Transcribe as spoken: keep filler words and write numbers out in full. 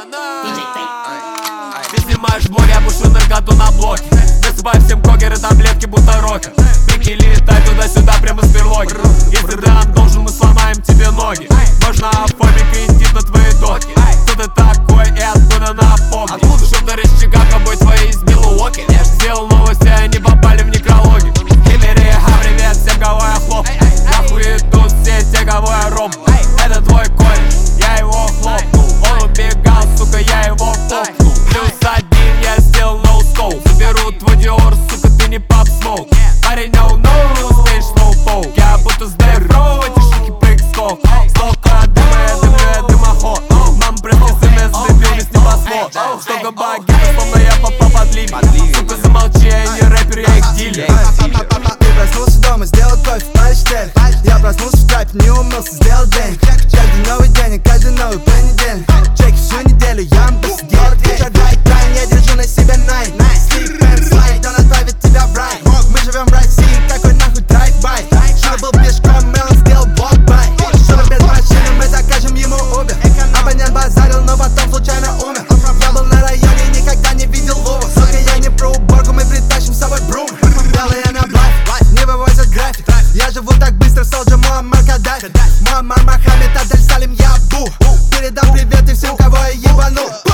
Ты снимаешь блоги, я пушу наркоту на блоке. Высыпаю всем кокеры, таблетки, будто рокер. Прикинь, летай туда-сюда, прямо с берлоги. Если ты нам должен, мы сломаем тебе ноги. Можно фобик и идти на твои доки. Кто ты такой и откуда напомни? Шутер из Чикаго, бой твои из Милуоки. Сделал новости, они попали в некрологи. Хиллери, ха, привет всем, кого я хлоп. Я хуету все те, кого я ром. Это твой кореш, я его хлопнул. Он убегал, сука, я его хлопнул. Плюс один, я сделал no scope. Заберу твой Диор, сука, ты не pop smoke. Парень, no, no, stage slow po. Я будто с Дэйв-Роу, эти шутки прыг-скок. Столько дыма, я дымлю, я дымоход. Мам, прости, смс, забил весь небосвод. Столько багетов, словно я попал под лимит. Сука, замолчи, я не рэпер, я их дилер. Ты проснулся дома, сделал кофе, полистель. Я проснулся в трапе, не умылся, сделал день. Каждый новый день и каждый новый понедельник. Чеки всю неделю, я посидел. Вечер драйв, тайм, я держу на себя найт. Sleep and slide, он отправит тебя в рай. Мы живем в России, какой нахуй драйв-бай. Шура был пешком, Мелон сделал блок-бай. Шура без машины, мы закажем ему Uber. Абонент базарил, но потом случайно умер. Я был на районе, никогда не видел лову. Сука, я не про уборку, мы притащим с собой брум. Белые на блайф, не вывозят график. Я живу так быстро, Солджа, Муаммар Каддафи. Муаммар Мохаммед, Адель Салим, я Абу. Передам привет и всем, кого я ебанул.